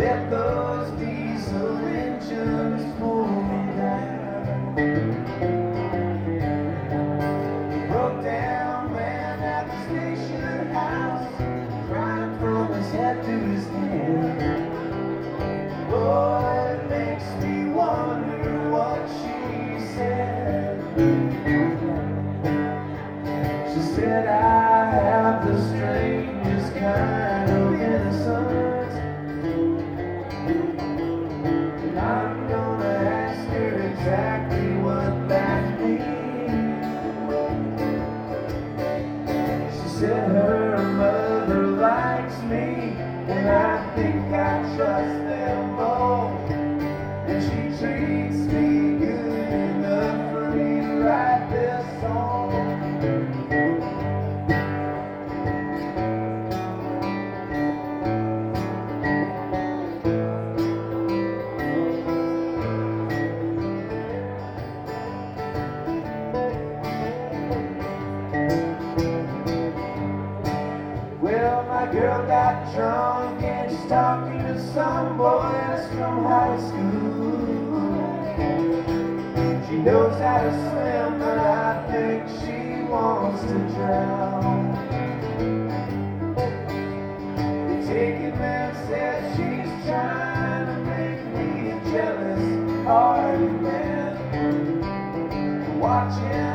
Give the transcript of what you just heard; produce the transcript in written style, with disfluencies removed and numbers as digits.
let those diesel engines pull me down. He broke down, man, at the station house, crying from his head to his hand. Oh, it makes me wonder what she said. She said, I have the strangest kind of innocence, and I'm gonna ask her exactly what that means. She said her mother likes me, and I think I trust them both, and she treats me good enough for me to write this song. Well, my girl got drunk and she's talking to some boys from high school. She knows how to swim, but I think she wants to drown. The ticket man said she's trying to make me a jealous, hearted man. Watching